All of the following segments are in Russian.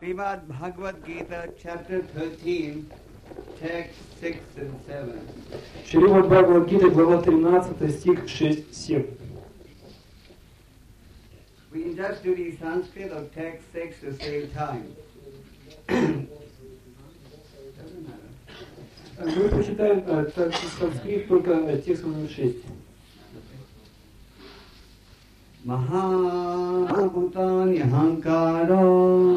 Srimad Bhagavad Gita, chapter 13, text 6 and 7. Шримад Бхагавад-гита, глава 13, стих 6-7. We can just do the Sanskrit or text 6 to save time. Doesn't matter. Мы прочитаем санскрит только текст номер 6. Mahabhutani hankaro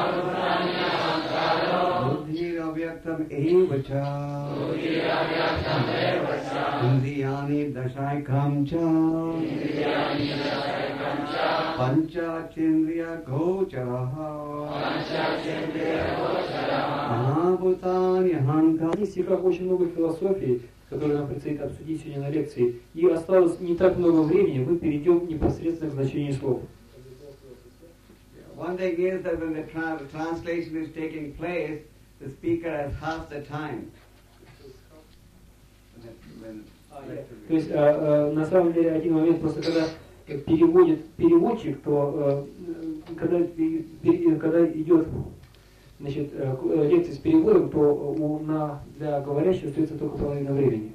buddhiravyaktam evacha indriyani dashaikam cha panchachendriya gocharaha Mahabhutani hankaro. В этих стихах очень много философии, которые нам предстоит обсудить сегодня на лекции. И осталось не так много времени, мы перейдем непосредственно к значению слов. One thing is that when the translation is taking place, the speaker has half the time. То есть, на самом деле, один момент, просто когда переводит переводчик, то когда идет лекция с переводом, то для говорящего остается только половина времени.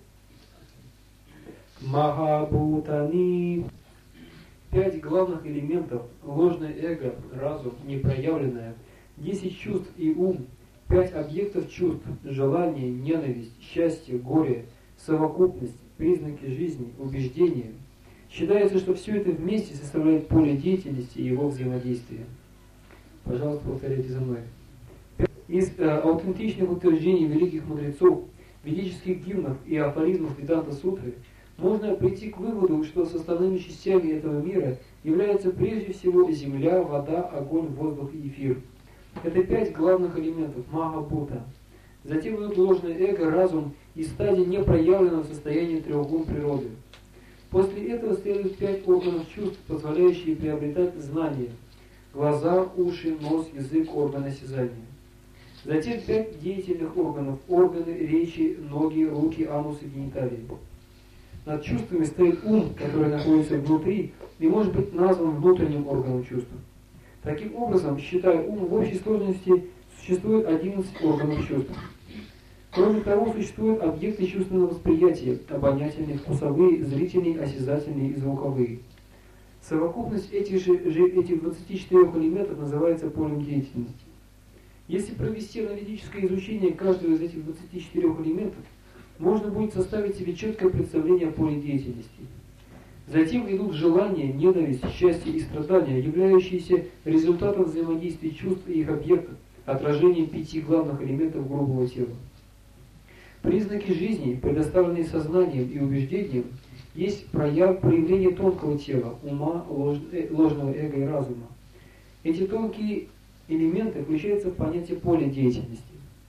Махабхутани. 5 главных элементов: ложное эго, разум, непроявленное, 10 чувств и ум, 5 объектов чувств: желание, ненависть, счастье, горе, совокупность, признаки жизни, убеждения. Считается, что все это вместе составляет поле деятельности и его взаимодействия. Пожалуйста, повторяйте за мной. Из аутентичных утверждений великих мудрецов, ведических гимнов и афоризмов Веданта-сутры можно прийти к выводу, что составными частями этого мира являются прежде всего земля, вода, огонь, воздух и эфир. Это 5 главных элементов Махабхута. Затем идут ложное эго, разум и стадия непроявленного состояния треугон природы. После этого следует 5 органов чувств, позволяющие приобретать знания: глаза, уши, нос, язык, органы осязания. Затем 5 деятельных органов: органы речи, ноги, руки, анус и гениталии. Над чувствами стоит ум, который находится внутри и может быть назван внутренним органом чувств. Таким образом, считая ум, в общей сложности существует 11 органов чувств. Кроме того, существуют объекты чувственного восприятия: обонятельные, вкусовые, зрительные, осязательные и звуковые. Совокупность этих 24 элементов называется полем деятельности. Если провести аналитическое изучение каждого из этих 24 элементов, можно будет составить себе четкое представление о поле деятельности. Затем идут желания, ненависть, счастье и страдания, являющиеся результатом взаимодействия чувств и их объектов, отражением 5 главных элементов грубого тела. Признаки жизни, предоставленные сознанием и убеждением, есть проявление тонкого тела, ума, ложного эго и разума. Эти тонкие элементы включаются в понятие поля деятельности.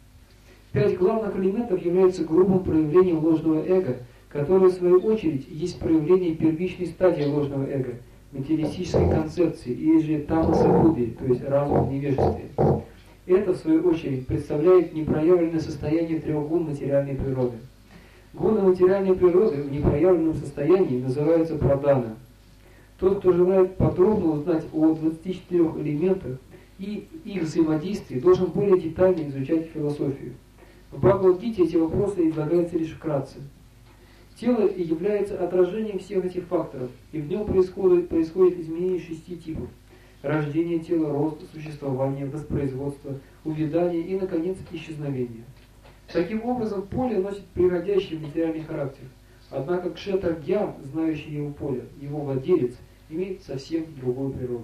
5 главных элементов являются грубым проявлением ложного эго, которое в свою очередь есть проявление первичной стадии ложного эго, материалистической концепции, или же тамаса будди, то есть разум в невежестве. Это, в свою очередь, представляет непроявленное состояние треугон материальной природы. Гуны материальной природы в непроявленном состоянии называются прадана. Тот, кто желает подробно узнать о 24 элементах и их взаимодействии, должен более детально изучать философию. В Бхагавад-гите эти вопросы излагаются лишь вкратце. Тело является отражением всех этих факторов, и в нем происходит изменение 6 типов: рождение тела, рост, существование, воспроизводство, увядание и, наконец, исчезновение. Таким образом, поле носит приходящий материальный характер. Однако кшетра-гьян, знающий его поле, его владелец, имеет совсем другую природу.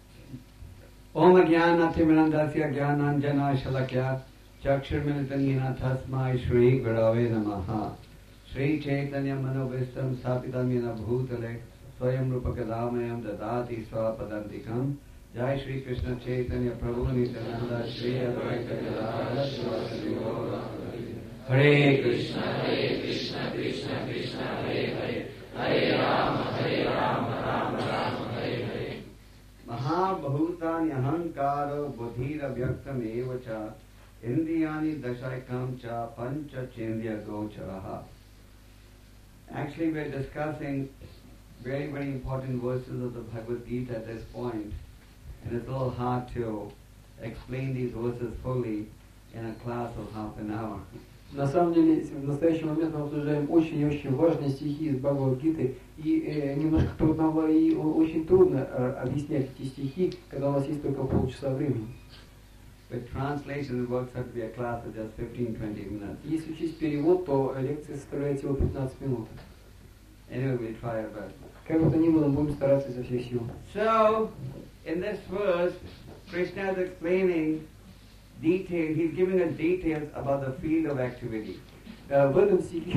Om Jnana Timirandasya Jnananjana Shalakya Chakshurmilitanina Tasmai Shri Gurave Namaha Shri Chaitanya Manovistam Sapitamina Bhutale Swayam Rupakadamayam Dadati Swapadantikam Jai Shri Krishna Chaitanya Prabhu Nityananda Shri Advaita Gadadhara Shivasari Gaura Hare Krishna Krishna Krishna Hare Hare Hare Rama Rama Rama Hare Hare Mahabhutani ahankaro buddhira vyaktam evacha indriyani dashaikam cha pancha chendriya gocharaha. Actually, we are discussing very, very important verses of the Bhagavad Gita at this point, and it's a little hard to explain these verses fully in a class of half an hour. На самом деле, в настоящий момент мы обсуждаем очень и очень важные стихи из Бхагавад-гиты, и немножко трудно, и очень трудно объяснять эти стихи, когда у нас есть только полчаса времени. With translation, it works out to be a class of just 15-20 minutes. Если учесть перевод, то лекция составляет всего 15 минут. Anyway, we'll try our best. Как бы то ни было, будем стараться изо всех сил. So, in this verse, Krishna is explaining detail. He's giving us details about the field of activity. В этом стихе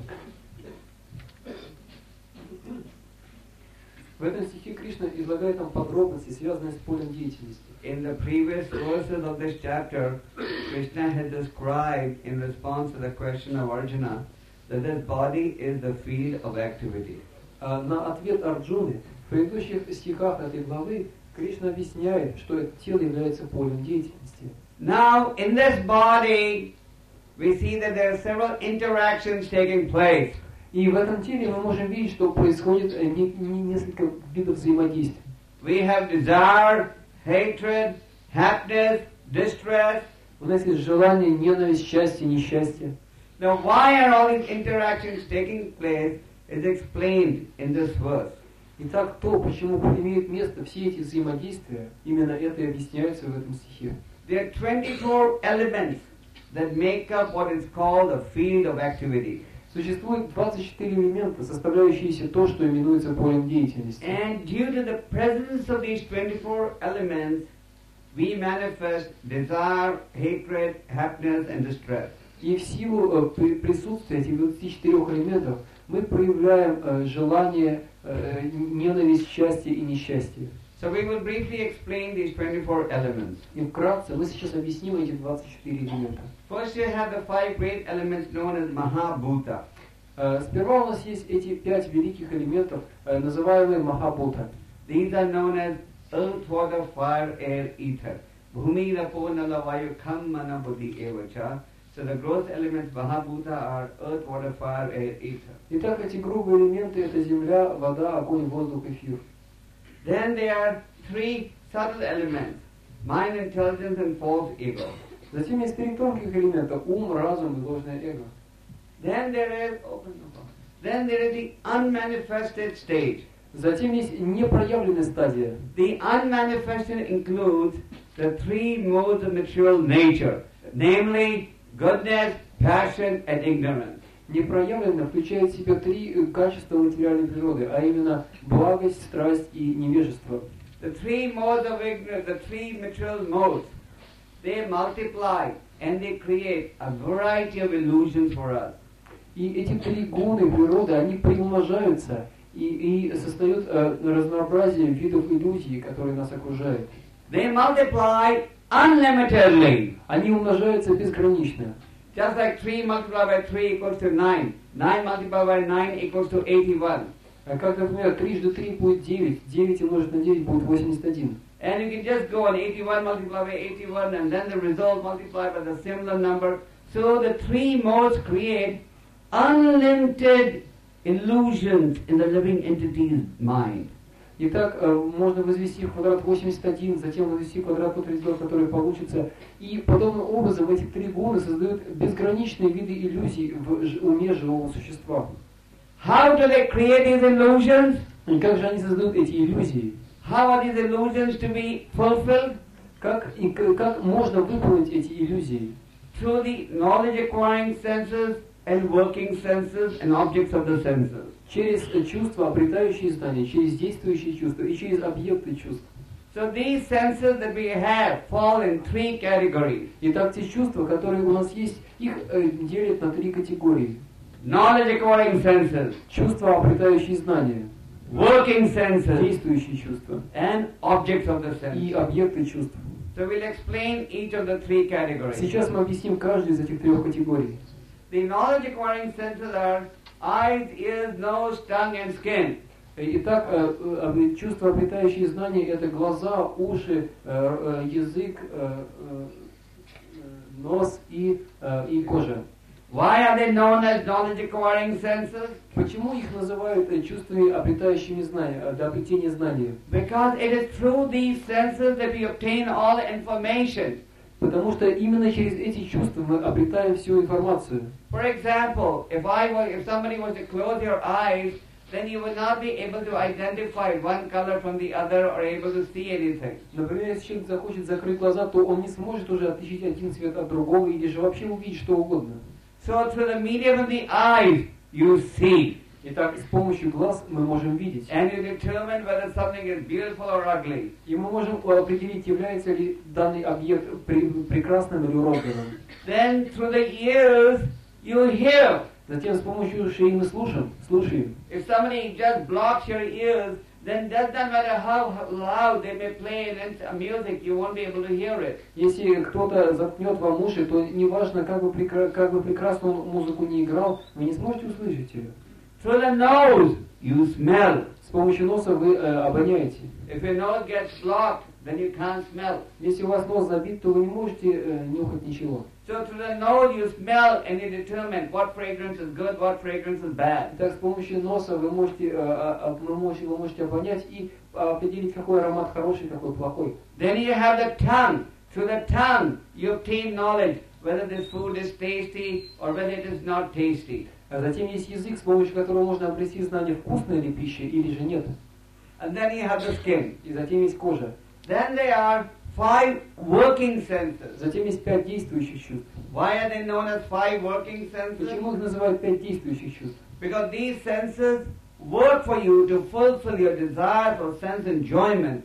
Кришна излагает нам подробности, связанные с полем деятельности. In the previous verses of this chapter, Krishna had described in response to the question of Arjuna that this body is the field of activity. На ответ Арджуны в предыдущих стихах этой главы Кришна объясняет, что это тело является полем деятельности. Now, in this body, we see that there are several interactions taking place. И в этом теле мы можем видеть, что происходит несколько видов взаимодействия. We have desire, hatred, happiness, distress. У нас есть желание, ненависть, счастье, несчастье. Now, why are all these interactions taking place is explained in this verse. Итак, то, почему имеют место все эти взаимодействия, именно это и объясняется в этом стихе. There are 24 elements that make up what is called a field of activity. Существует 24 элемента, составляющиеся то, что именуется полем деятельности. And due to the presence of these 24 elements, we manifest desire, hatred, happiness and distress. И в силу присутствия этих 24 элементов мы проявляем желание, ненависть, счастье и несчастье. So we will briefly explain these 24 elements. И вкратце мы сейчас объясним эти 24 элемента. First you have the 5 great elements known as Mahabhuta. Сперва у нас есть эти 5 великих элементов, называемые Махабута. These are known as earth, water, fire, air, ether. Bhumi, Rapo, Nala, Vayu, Kham, Mana, Buddhi, Evacha. So the gross elements Mahabhuta are earth, water, fire, air, ether. Итак, эти грубые элементы — это земля, вода, огонь, воздух, эфир. Then there are 3 subtle elements, mind, intelligence and false ego. Затем есть 3 тонких элемента: ум, разум и ложное эго. Then there is the unmanifested state. Затем есть непроявленная стадия. The unmanifested includes the 3 modes of material nature, namely goodness, passion and ignorance. Непроявленно включает в себя 3 качества материальной природы, а именно благость, страсть и невежество. The 3 modes of ignorance, the 3 material modes, they multiply and they create a variety of illusions for us. И эти 3 гуны природы, они приумножаются и создают разнообразие видов иллюзий, которые нас окружают. They multiply unlimitedly. Они умножаются безгранично. Just like 3 multiplied by 3 equals to 9. 9 multiplied by 9 equals to 81. Как, например, 3 × 3 будет 9, 9 умножить на 9 будет 81. And you can just go on 81 multiplied by 81 and then the result multiplied by the similar number. So the 3 modes create unlimited illusions in the living entity's mind. Итак, можно возвести в квадрат 81, затем возвести в квадрат тот результат, который получится. И подобным образом эти 3 гуны создают безграничные виды иллюзий в уме живого существа. How do they create these illusions? И как же они создают эти иллюзии? How are these illusions to be fulfilled? Как можно выполнить эти иллюзии? Through the knowledge-acquiring senses and working senses and objects of the senses. Через чувства, обретающие знания, через действующие чувства и через объекты чувств. So these senses that we have fall in 3 categories. Итак, те чувства, которые у нас есть, их делят на 3 категории. Knowledge-acquiring senses, Чувства, обретающие знания, working senses, действующие чувства and objects of the и senses. объекты чувств. So we'll explain each of the 3 categories. Сейчас мы объясним каждую из этих 3 категорий. The knowledge-acquiring senses are eyes, ears, nose, tongue and skin. Итак, чувства, обретающие знания, это глаза, уши, язык, нос и кожа. Why are they known as knowledge-acquiring senses? Почему их называют чувствами, обретающими знания, для обретения знания? Because it is through these senses that we obtain all information. Потому что именно через эти чувства мы обретаем всю информацию. For example, if somebody was to close your eyes, then you would not be able to identify one color from the other or able to see anything. Например, если человек захочет закрыть глаза, то он не сможет уже отличить один цвет от другого или же вообще увидеть что угодно. So through the medium of the eyes, you see. Итак, с помощью глаз мы можем видеть. And you determine whether something is beautiful or ugly. И мы можем определить, является ли данный объект прекрасным или уродливым. Then through the ears, you hear. Затем с помощью ушей мы слушаем. If somebody just blocks your ears, then doesn't matter how loud they may play music, you won't be able to hear it. Если кто-то заткнет вам уши, то неважно, как бы прекрасно он музыку не играл, вы не сможете услышать ее. Through the nose, you smell. С помощью носа вы обоняете. If your nose gets blocked, then you can't smell. Если у вас нос забит, то вы не можете нюхать ничего. So through the nose you smell and you determine what fragrance is good, what fragrance is bad. Так с помощью носа вы можете обонять и определить, какой аромат хороший, какой плохой. Then you have the tongue. Through the tongue you obtain knowledge whether this food is tasty or whether it is not tasty. А затем есть язык, с помощью которого можно обрести знание, вкусная ли пища или же нет. And then you have the skin. И затем есть кожа. Then there are 5 working senses. Затем есть 5 действующих чувств. Why are they known as 5 working senses? Почему их называют 5 действующих чувств? Because these senses work for you to fulfill your desire for sense enjoyment.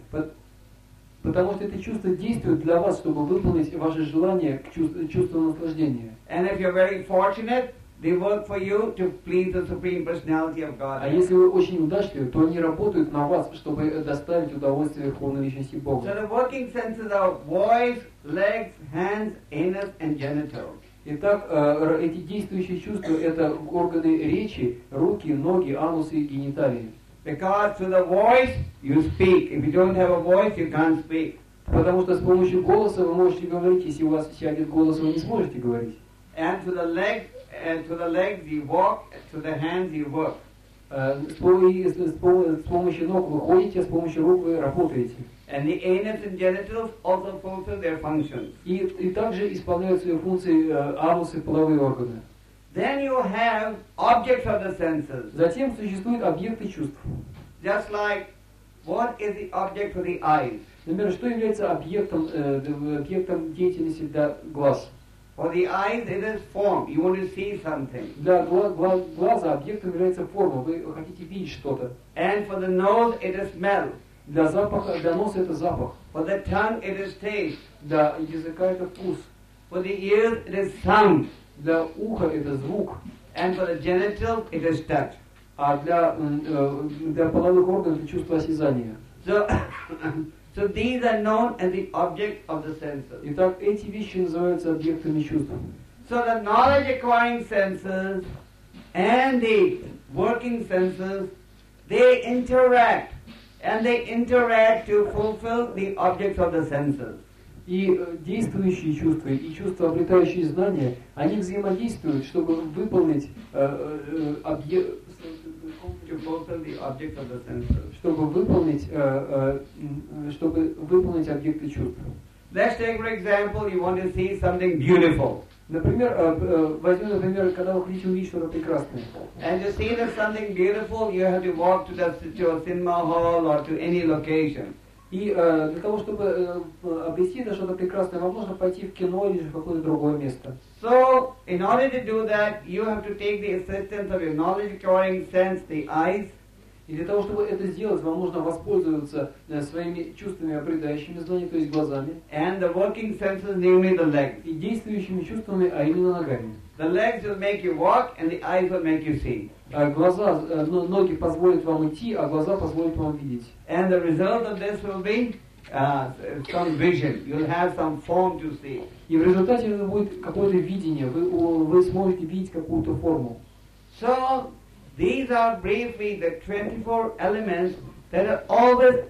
Потому что это чувство действует для вас, чтобы выполнить ваше желание к чувству наслаждения. And if you're very fortunate, they work for you to please the Supreme Personality of God. А если вы очень удачливы, то они работают на вас, чтобы доставить удовольствие Верховной Личности Бога. So the working senses are voice, legs, hands, anus and genitals. Итак, эти действующие чувства – это органы речи, руки, ноги, анусы и гениталии. Because through the voice you speak. If you don't have a voice, you can't speak. Потому что с помощью голоса вы можете говорить, если у вас сядет голос, вы не сможете говорить. And through the legs you walk, through the hands you work. С помощью ног вы ходите, с помощью рук вы работаете. And the anus and genitals also fulfill their functions. И также исполняют свои функции анусы и половые органы. Then you have objects of the senses. Затем существуют объекты чувств. Just like, what is the object for the eyes? Например, что является объектом деятельности для глаз? For the eyes it is form. You want to see something. Для глаза объектом является форма. Вы хотите видеть что-то. And for the nose it is smell. Для носа это запах. For the tongue it is taste. Для языка это вкус. For the ears it is sound. Для уха это звук. And for the genitals it is touch. А для половых органов это чувство осязания. So these are known as the objects of the senses. Итак, эти вещи называются объектами чувств. So the knowledge acquiring senses and the working senses, they interact. And they interact to fulfill the objects of the senses. И действующие чувства, и чувства, обретающие знания, они взаимодействуют, чтобы выполнить объекты чувств. Let's take for example, you want to see something beautiful. Например, возьмем, когда вы хотите увидеть что-то прекрасное. And to see that something beautiful, you have to walk to a cinema hall or to any location. И для того, чтобы обрести это что-то прекрасное, вам нужно пойти в кино или же в какое-то другое место. So, in order to do that, you have to take the assistance of your knowledge-acquiring sense, the eyes. И для того, чтобы это сделать, вам нужно воспользоваться своими чувствами, обретающими знания, то есть глазами. And the working senses, namely the legs. И действующими чувствами, а именно ногами. The legs will make you walk, and the eyes will make you see. Ноги позволят вам идти, а глаза позволят вам видеть. And the result of this will be some vision. You'll have some form to see. И в результате это будет какое-то видение. Вы сможете видеть какую-то форму. So these are briefly the 24 elements that are always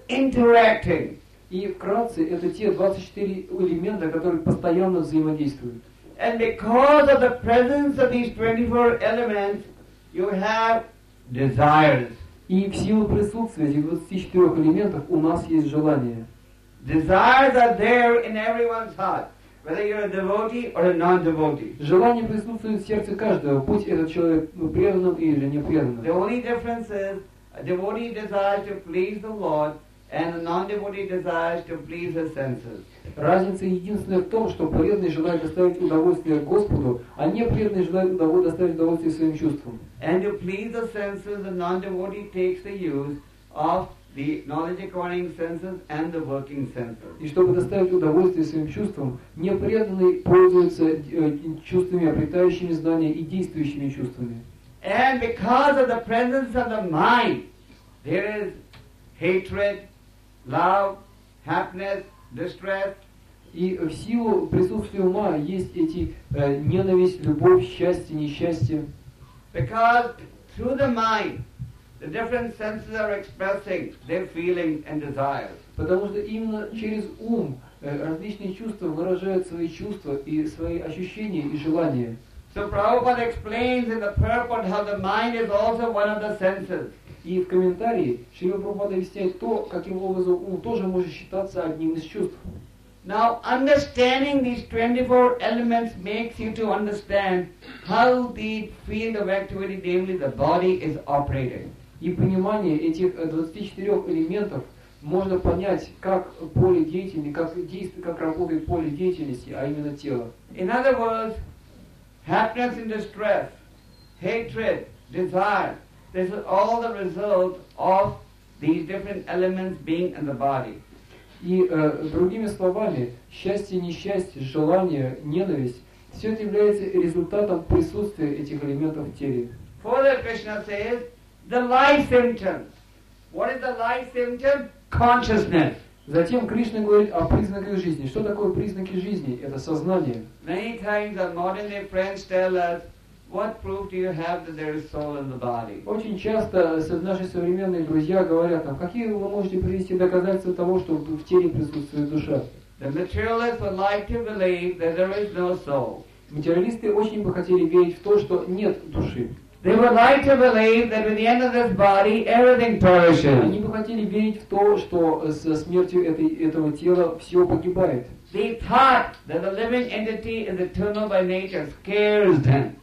interacting. И вкратце это те 24 элемента, которые постоянно взаимодействуют. And because of the presence of these 24 elements, you have desires. И в силу присутствия этих 24 элементов у нас есть желание. Desires are there in everyone's heart, whether you're a devotee or a non-devotee. Желание присутствует в сердце каждого, будь этот человек преданным или не преданным. The only difference is a devotee desires to please the Lord and a non-devotee desires to please his senses. Разница единственная в том, что преданный желает доставить удовольствие Господу, а не преданный желает доставить удовольствие своим чувствам. And to please the senses, the non-devotee takes the use of the knowledge-acquiring senses and the working senses. И чтобы доставить удовольствие своим чувствам, непреданный пользуется чувствами, обретающими знания и действующими чувствами. And because of the presence of the mind, there is hatred, love, happiness, distress. И в силу присутствия ума есть эти ненависть, любовь, счастье, несчастье. Because through the mind, the different senses are expressing their feelings and desires. Потому что именно через ум различные чувства выражают свои чувства и свои ощущения и желания. So Prabhupada explains in the purport how the mind is also one of the senses. И в комментарии Шрила Прабхупада объясняет то, каким образом ум тоже может считаться одним из чувств. Now, understanding these 24 elements makes you to understand how the field of activity, namely the body, is operating. И понимание этих 24 элементов можно понять, как поле деятельности, как действует, как работает поле деятельности, а именно тело. In other words, happiness and distress, hatred, desire, this is all the result of these different elements being in the body. И другими словами, счастье, несчастье, желание, ненависть, все это является результатом присутствия этих элементов в теле. Further, Krishna says, the life symptoms. What is the life symptom? Consciousness. Затем Кришна говорит о признаках жизни. Что такое признаки жизни? Это сознание. Many times our modern day friends tell us, what proof do you have that there is soul in the body? Очень часто наши современные друзья говорят нам, какие вы можете привести доказательства того, что в теле присутствует душа. The materialists would like to believe that there is no soul. Материалисты очень бы хотели верить в то, что нет души. They would like to believe that with the end of this body, everything perishes. Они бы хотели верить в то, что со смертью этого тела все погибает. The thought that the living entity is eternal by nature scares them.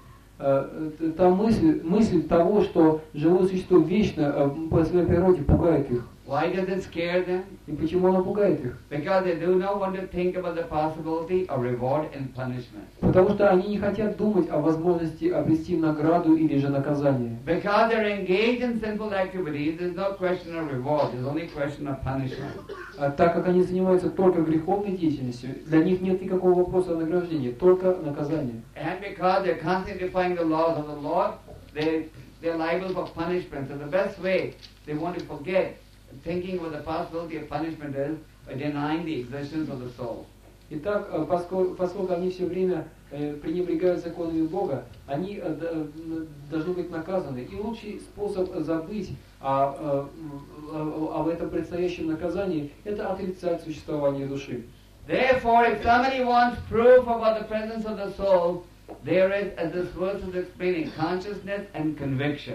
Та мысль того, что живое существо вечно по своей природе пугает их. Why does it scare them? И почему она пугает их? Because they do not want to think about the possibility of reward and punishment. Потому что они не хотят думать о возможности обрести награду или же наказание. Because they're engaged in sinful activities, there's no question of reward, there's only question of punishment. Так как они занимаются только греховной деятельностью, для них нет никакого вопроса о награждении, только наказание. And because they're constantly defying the laws of the Lord, they're liable for punishment. So the best way they want to forget thinking about the possibility of punishment is by denying the existence of the soul. Итак, поскольку они все время пренебрегают законами Бога, они должны быть наказаны. И лучший способ забыть об этом предстоящем наказании – это отрицать существование души. Therefore, if somebody wants proof about the presence of the soul, there is, as this verse is explaining, consciousness and conviction.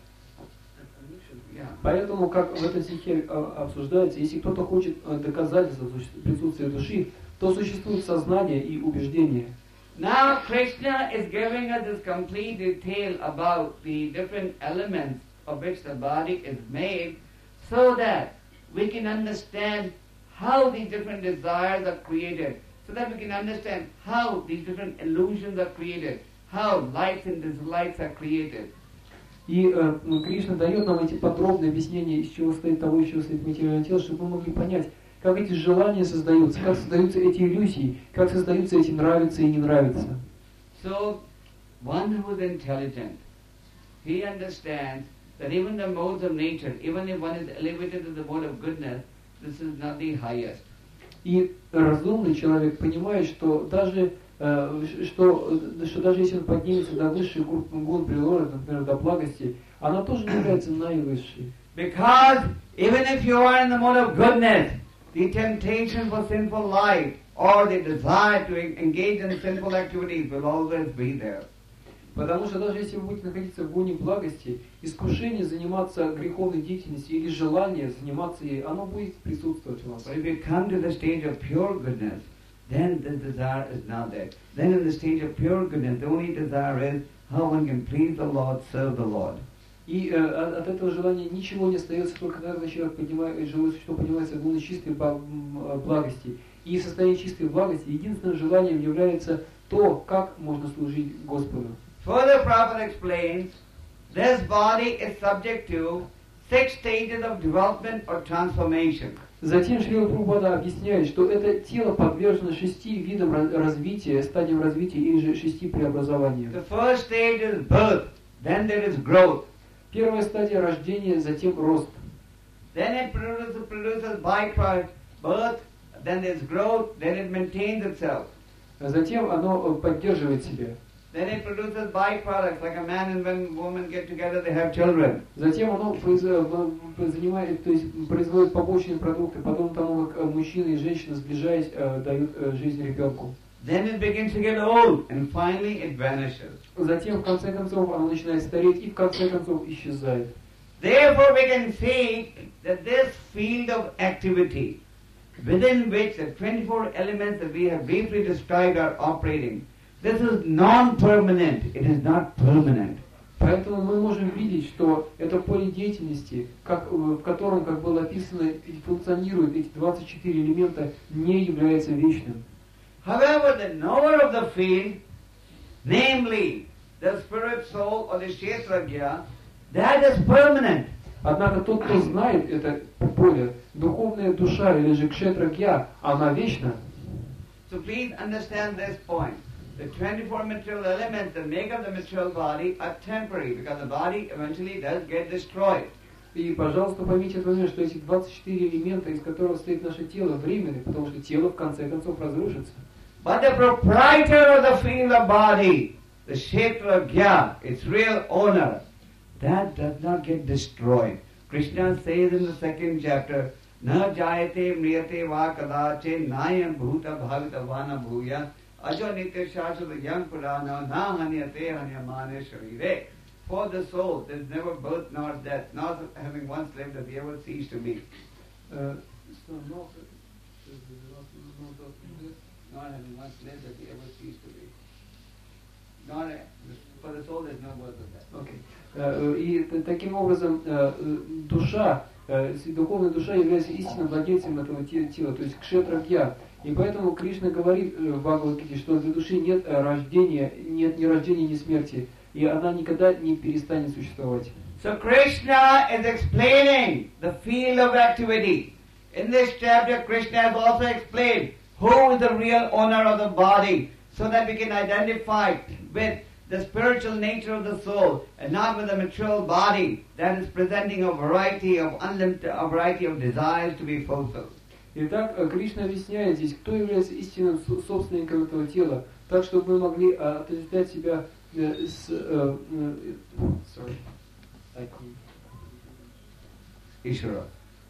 Поэтому, как в этом стихе обсуждается, если кто-то хочет доказательства присутствия души, то существует сознание и убеждение. Now Krishna is giving us this complete detail about the different elements of which the body is made, so that we can understand how these different desires are created, so that we can understand how these different illusions are created, how likes and dislikes are created. И Кришна дает нам эти подробные объяснения, из чего состоит того, из чего состоит материальное тело, чтобы мы могли понять, как эти желания создаются, как создаются эти иллюзии, как создаются эти нравится и не нравится. So, one who is intelligent, he understands that even the modes of nature, even if one is elevated to the mode of goodness, this is not the highest. И разумный человек понимает, что даже даже если он поднимется до высших гун природы, например, до благости, она тоже не является наивысшей. Because even if you are in the mode of goodness, the temptation for sinful life or the desire to engage in sinful activities will always be there. Потому что даже если вы будете находиться в гуне благости, искушение заниматься греховной деятельностью или желание заниматься ей, оно будет присутствовать у вас. But if you come to the stage of pure goodness, then this desire is not there. Then in the stage of pure goodness, the only desire is how one can please the Lord, serve the Lord. И от этого желания ничего не остается, только тогда человек живое существо поднимается в гуне чистой благости. И в состоянии чистой благости единственным желанием является то, как можно служить Господу. Further, Prabhupada explains, this body is subject to 6 stages of development or transformation. Затем Шрила Прабхупада объясняет, что это тело подвержено 6 видам развития, стадиям развития или же 6 преобразованиям. The first stage is birth, then there is growth. Первая стадия рождения, затем рост. Then it produces byproduct, birth, then there's growth, then it maintains itself. Затем оно поддерживает себя. Then it produces byproducts, like a man and woman get together, they have children. Затем оно занимает, то есть производит побочные продукты, подобно тому, как мужчина и женщина, сближаясь, дают жизнь ребенку. Then it begins to get old, and finally it vanishes. Затем, в конце концов, оно начинает стареть и в конце концов исчезает. Therefore we can see that this field of activity, within which the 24 elements that we have briefly described are operating, this is non-permanent, it is not permanent. Поэтому мы можем видеть, что это поле деятельности, в котором, как было описано, функционируют эти 24 элемента, не является вечным. However, the knower of the field, namely the spirit soul or the kshetragya, that is permanent. Однако тот, кто знает это поле, духовная душа или же кшетрагья, она вечна. So please understand this point. The 24 material elements that make up the material body are temporary because the body eventually does get destroyed. И, пожалуйста, поймите этот момент, что эти 24 элемента, из которых состоит наше тело, временны, потому что тело в конце концов разрушится. But the proprietor of the field of body, the kshetragya, its real owner, that does not get destroyed. Krishna says in the 2nd chapter, Na jayate mriyate va kadache nayam bhuta bhavita vana bhuya ajo nitya shashvata yang purana na hanyate hanyamane sharire. For the soul, there is never birth nor death, nor having once lived does he ever cease to be. Not having once lived that he ever cease to be. For the soul there is no birth or death. Okay. И таким образом душа, духовная душа является истинным владельцем этого тела, то есть кшетрагья. И поэтому Кришна говорит в Бхагавад-гите, что для души нет рождения, нет ни рождения, ни смерти, и она никогда не перестанет существовать. So Krishna is explaining the field of activity. In this chapter, Krishna has also explained who is the real owner of the body, so that we can identify with the spiritual nature of the soul and not with the material body that is presenting a variety of desires to be fulfilled. Итак, Кришна объясняет здесь, кто является истинным собственником этого тела, так чтобы мы могли отождествлять себя с... Ishvara.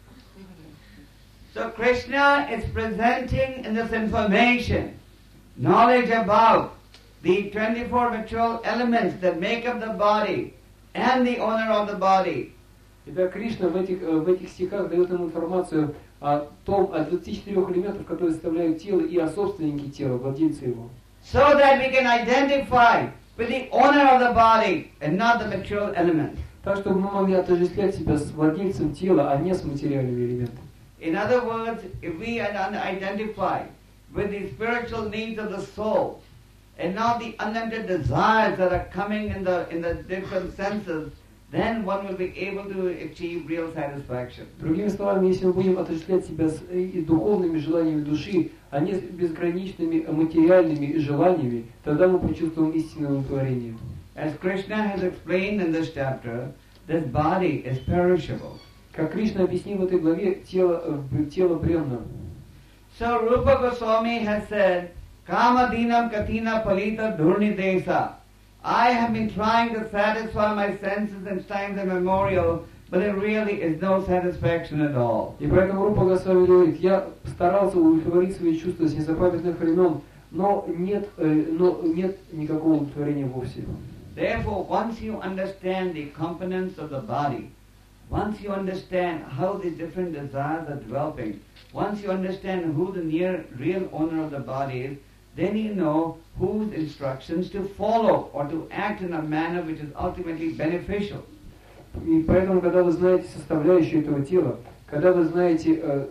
So Krishna is presenting in this information knowledge about the 24 material elements that make up the body and the owner of the body. Итак, Кришна в этих стихах дает нам информацию о 24 элементах, которые составляют тело, и о собственнике тела, владельце его. So that we can identify with the owner of the body and not the material element. Так, чтобы мы могли отождествлять себя с владельцем тела, а не с материальными элементами. In other words, if we identify with the spiritual needs of the soul and not the unlimited desires that are coming in the different senses, then one will be able to achieve real satisfaction. Другими словами, если мы будем отождествлять себя с духовными желаниями души, а не с безграничными материальными желаниями, тогда мы почувствуем истинное удовлетворение. As Krishna has explained in this chapter, this body is perishable. Как Кришна объяснил в этой главе, тело бренно. So Rupa Goswami has said, Kama dinam katina palita dhurnidesa. I have been trying to satisfy my senses in times immemorial, but there really is no satisfaction at all. И поэтому Рупа Госвами говорит, я старался удовлетворить свои чувства с незапамятных времен, но нет никакого удовлетворения вовсе. Therefore, once you understand the components of the body, once you understand how the different desires are developing, once you understand who the real owner of the body is, then you know whose instructions to follow or to act in a manner which is ultimately beneficial. И поэтому, когда вы знаете составляющие этого тела, когда вы знаете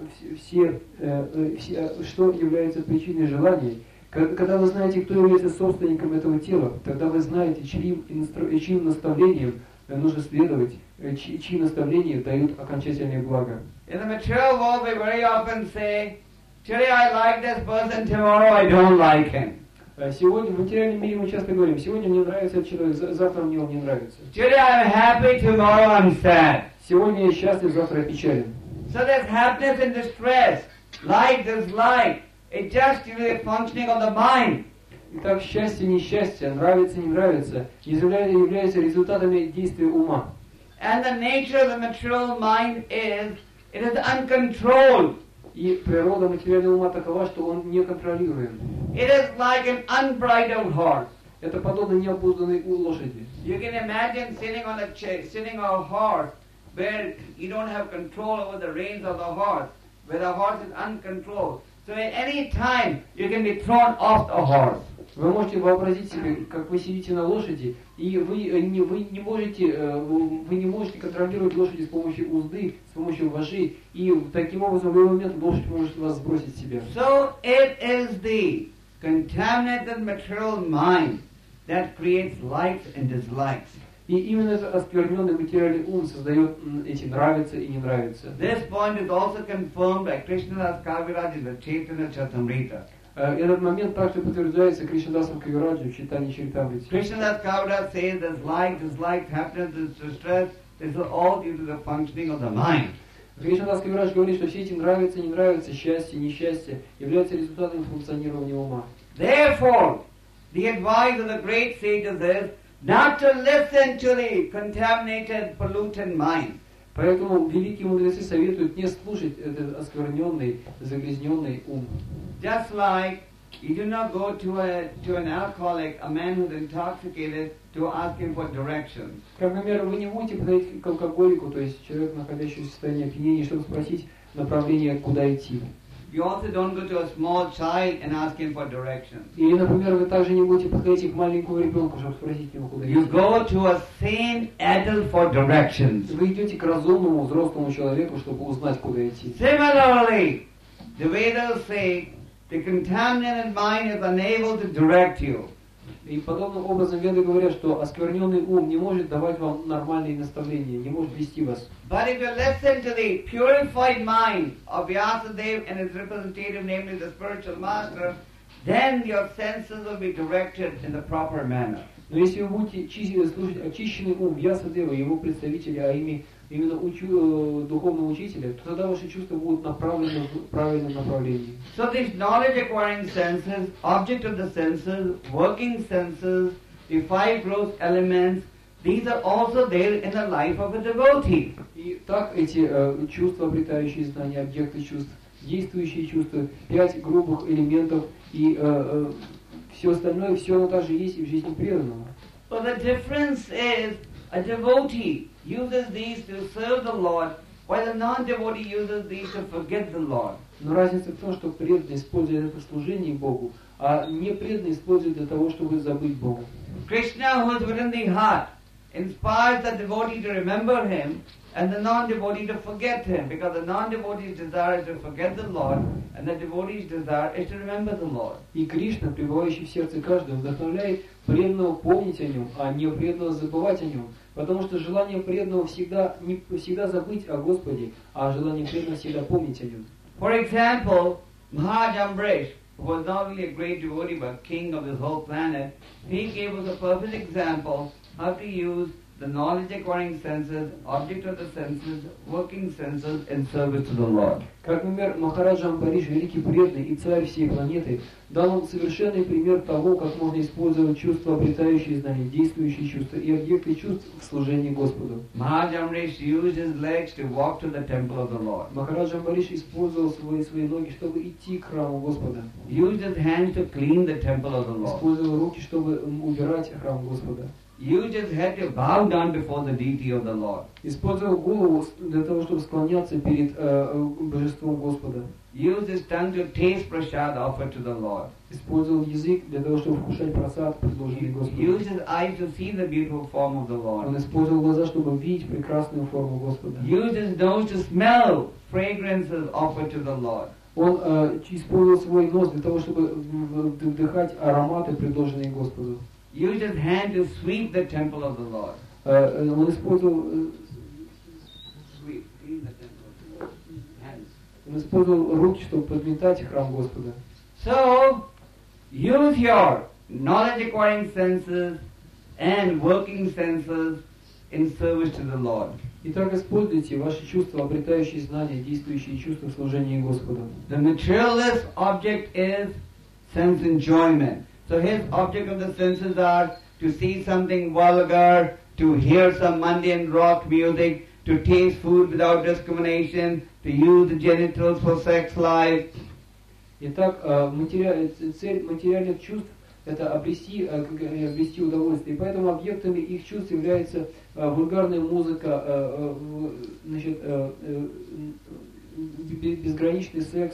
что является причиной желаний, когда вы знаете, кто является собственником этого тела, тогда вы знаете, чьим наставлениям нужно следовать, чьи наставления дают окончательные блага. In the material world, we very often say, today I like this person, tomorrow I don't like him. Сегодня в материальном мире мы часто говорим, сегодня мне нравится этот человек, завтра мне он не нравится. Today I'm happy, tomorrow I'm sad. Сегодня я счастлив, завтра я печален. So there's happiness and distress, like, dislike. It's just the functioning of the mind. Итак, счастье, несчастье, нравится, не нравится, являются результатами действия ума. And the nature of the material mind is, it is uncontrolled. И природа материального ума такова, что он неконтролируем. It is like an unbridled horse. Это подобно необузданной лошади. You can imagine sitting on a horse where you don't have control over the reins of the horse, where the horse is uncontrolled. So at any time you can be thrown off the horse. Вы можете вообразить себе, как вы сидите на лошади, и вы не можете контролировать лошадь с помощью узды, с помощью вожжей, и таким образом в любой момент лошадь может вас сбросить с себя. So it is the contaminated material mind that creates likes and dislikes. И именно этот оскверненный материальный ум создает эти нравится и не нравится. This point is also confirmed by Krishnadas Kaviraj in the Chaitanya Charitamrita. Этот момент также подтверждается Кришнадасом Кавираджи в читании Чаритамрити. Krishnadas Kaviraj says that like, dislike, happiness, distress, this is all due to the functioning of the mind. Кришнадас Кавирадж говорит, что все эти нравится, не нравится, счастье, несчастье являются результатом функционирования ума. Therefore, the advice of the great sages is not to listen to the contaminated, polluted mind. Поэтому великие мудрецы советуют не слушать этот оскверненный, загрязненный ум. Just like you do not go to an alcoholic, a man who's intoxicated, to ask him for directions. Как, например, вы не будете подойти к алкоголику, то есть человеку, находящемуся в состоянии опьянения, чтобы спросить направление, куда идти. You also don't go to a small child and ask him for directions. Или, например, вы также не будете подойти к маленькому ребенку, чтобы спросить его, куда идти. You go to a sane adult for directions. Вы идете к разумному, взрослому человеку, чтобы узнать, куда идти. Similarly, the Vedas say the contaminated mind is unable to direct you. И подобным образом веды говорят, что оскверненный ум не может давать вам нормальные наставления, не может вести вас. But if you listen to the purified mind of Vyasadeva and his representative, namely the spiritual master, then your senses will be directed in the proper manner. Но если вы будете слушать очищенный ум Вьясадева, его представителя, а именно духовного учителя, то тогда ваши чувства будут направлены в правильном направлении. So these knowledge-acquiring senses, object of the senses, working senses, the five gross elements, these are also there in the life of a devotee. И так эти чувства, обретающие знания, объекты чувств, действующие чувства, 5 грубых элементов и все остальное, все оно также есть и в жизни преданного. But the difference is a devotee uses these to serve the Lord, while the non-devotee uses these to forget the Lord. Но разница в том, что преданный использует это в служении Богу, а непреданный использует для того, чтобы забыть Бога. Krishna, who is within the heart, inspires the devotee to remember him, and the non-devotee to forget him, because the non-devotee's desire is to forget the Lord, and the devotee's desire is to remember the Lord. И Кришна, пребывающий в сердце каждого, вдохновляет преданного помнить о нем, а не преданного забывать о нем. Потому что желание преданного не всегда забыть о Господе, а желание преданного всегда помнить о нем. For example, Maharaj Ambrish, who was not only a great devotee but king of this whole planet, he gave us a perfect example how to use the knowledge-acquiring senses, object of the senses, working senses in service to the Lord. Как, например, Махараджа Амбариш, великий преданный и царь всей планеты, дал нам совершенный пример того, как можно использовать чувства, обретающие знания, действующие чувства и объекты чувств в служении Господу. Maharaj Amrish used his legs to walk to the temple of the Lord. Махараджа Амбариш использовал свои ноги, чтобы идти к храму Господа. Used his hands to clean the temple of the Lord. Использовал руки, чтобы убирать храм Господа. Used his head to bow down before the deity of the Lord. Использовал голову для того, чтобы склоняться перед божеством Господа. Used his tongue to taste prasad offered to the Lord. Использовал язык для того, чтобы вкушать просад, предложенный Господом. Used his eyes to see the beautiful form of the Он Lord. использовал глаза, чтобы видеть прекрасную форму Господа. Used his nose to smell fragrances offered to the Lord. Он использовал свой нос для того, чтобы вдыхать ароматы, предложенные Господу. Used his hand to sweep the temple of the Lord. Он использовал Sweep, clean the temple of the Lord. Hands. Он использовал руки, чтобы подметать храм Господа. So, use your knowledge-acquiring senses and working senses in service to the Lord. Итак, используйте ваши чувства, обретающие знания, действующие чувства в служении Господу. The materialist object is sense enjoyment. So his object of the senses are to see something vulgar, to hear some mundane rock music, to taste food without discrimination, to use the genitals for sex life. Итак, цель материальных чувств – это обрести удовольствие. И поэтому объектами их чувств является вульгарная музыка, безграничный секс.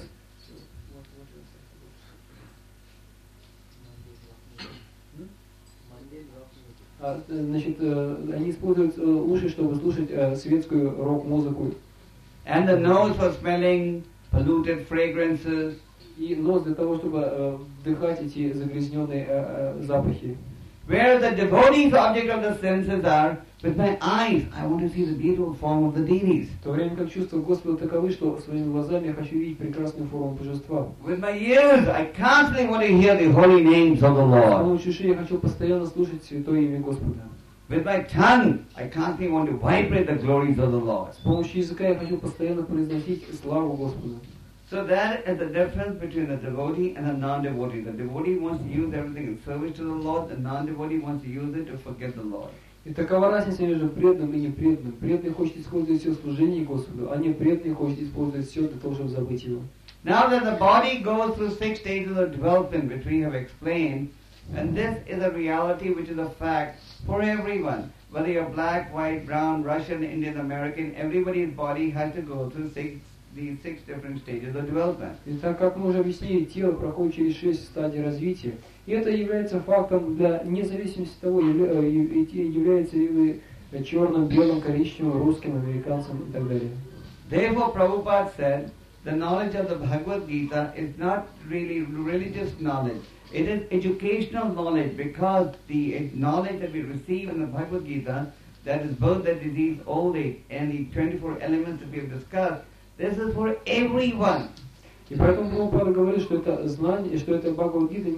Они используют уши, чтобы слушать светскую рок-музыку. And the nose for smelling polluted fragrances. И нос для того, чтобы вдыхать эти загрязненные запахи. Where the devotee's object of the senses are, with my eyes, I want to see the beautiful form of the deities. В то время как чувства Господа таковы, что своими глазами я хочу видеть прекрасную форму божества. With my ears, I constantly want to hear the holy names of the С Lord. помощью ушей я хочу постоянно слушать святое имя Господа. With my tongue, I constantly want to vibrate the glories of the Lord. С помощью языка я хочу постоянно произносить славу Господу. So that is the difference between a devotee and a non-devotee. The devotee wants to use everything in service to the Lord. The non-devotee wants to use it to forget the Lord. И такова разница между преданным и непреданным. Преданный хочет использовать все в служении Господу, а непреданный хочет использовать все для того, чтобы забыть его. Now that the body goes through 6 stages of development, which we have explained, and this is a reality which is a fact for everyone. Whether you're black, white, brown, Russian, Indian, American, everybody's body has to go through these 6 different stages of development. И так как мы уже объяснили, тело проходит через 6 стадий развития. И это является фактом для независимости от того, является ли вы черным, белым, коричневым, русским, американцем и так далее. Therefore, Prabhupada said, the knowledge of the Bhagavad Gita is not really religious knowledge. It is educational knowledge, because the knowledge that we receive in the Bhagavad Gita, that is both the disease, old age, and the 24 elements that we have discussed, this is for everyone. И поэтому Прабхупада говорит, что это знание, что это Бхагавад-гита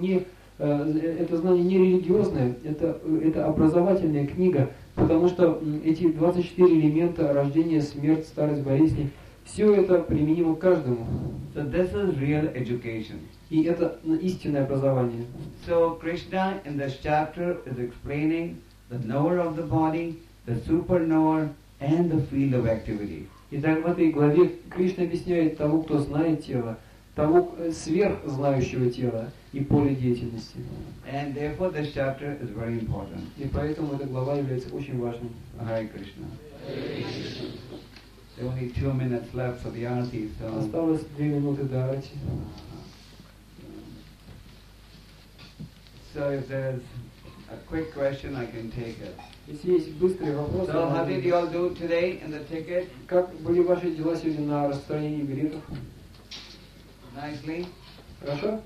это знание не религиозное, это образовательная книга, потому что эти 24 элемента рождения, смерть, старость, болезни, все это применимо к каждому. So this is real education. И это истинное образование. So Krishna in this chapter is explaining the knower of the body, the super knower, and the field of activity. Итак, в этой главе Кришна объясняет того, кто знает тело, того сверхзнающего тела и поле деятельности. And therefore this chapter is very important. И поэтому эта глава является очень важной. Hare Krishna. There are only 2 minutes left for the arati, so... Осталось 2 минуты до арати. So if there's a quick question, I can take it. Если есть быстрые вопросы, So how did you all do today in the ticket? как были ваши дела сегодня на распространении билетов? Nicely? Хорошо?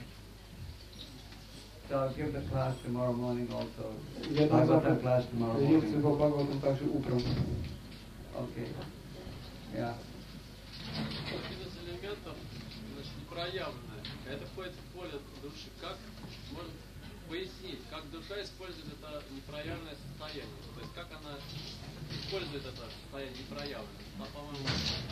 So I'll give the class tomorrow morning also. Я дам Bhagavatam завтра class tomorrow лекцию morning. по Бхагаватам также утром. Okay. Yeah. Один из элементов, значит, непроявленное. Это входит в поле души. Как можно пояснить, как душа использует это непроявленное состояние. То есть как она использует это состояние непроявленное. По-моему,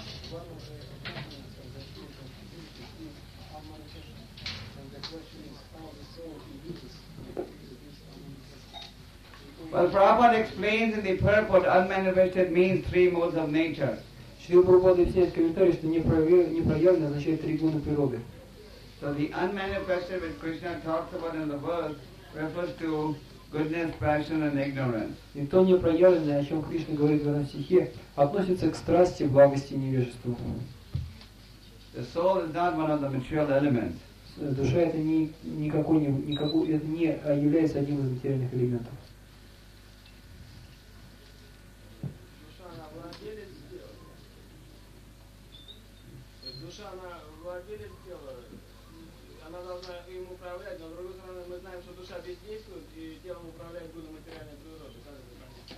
Well, Prabhupada explains in the purport unmanifested means three modes of nature. Шрила Прабхупада объясняет в комментарии, что непроявлено означает три гуна природы. So the unmanifested which Krishna talks about in the verse refers to goodness, passion and ignorance. И то непроявленное, о чем Кришна говорит в этом стихе, относится к страсти, благости и невежеству. The soul is not one of the material elements. Душа это не является одним из материальных элементов. Душа, она владелец тела, она должна им управлять, но с другой стороны мы знаем, что душа бездействует и телом управляет гуна материальной природы. Как это понять?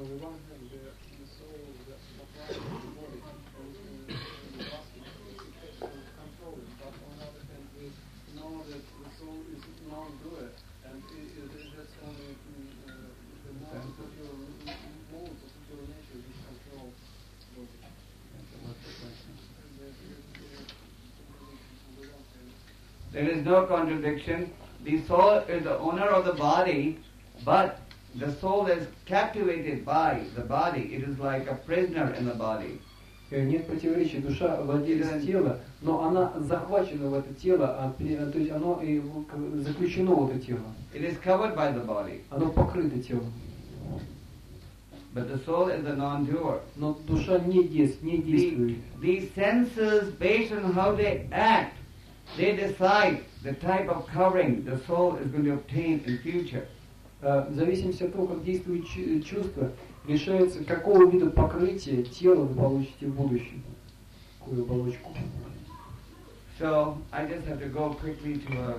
There is no contradiction. The soul is the owner of the body, but the soul is captivated by the body. It is like a prisoner in the body. Нет противоречия. Душа владелец тела, но она захвачена в это тело, то есть оно заключено в это тело. It is covered by the body. Оно покрыто телом. But the soul is a non-doer. Но душа не действует. These senses, based on how they act, they decide the type of covering the soul is going to obtain in future. В зависимости от того, как действует чувство, решается, какого вида покрытия тела вы получите в будущем. Какую оболочку. So, I just have to go quickly to a...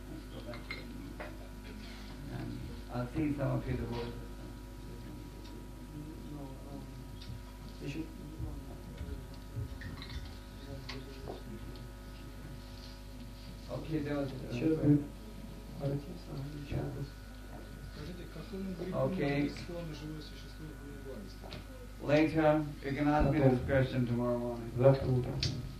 I'll see some of you the words. Okay, there was okay. Later, you can ask me this question tomorrow morning.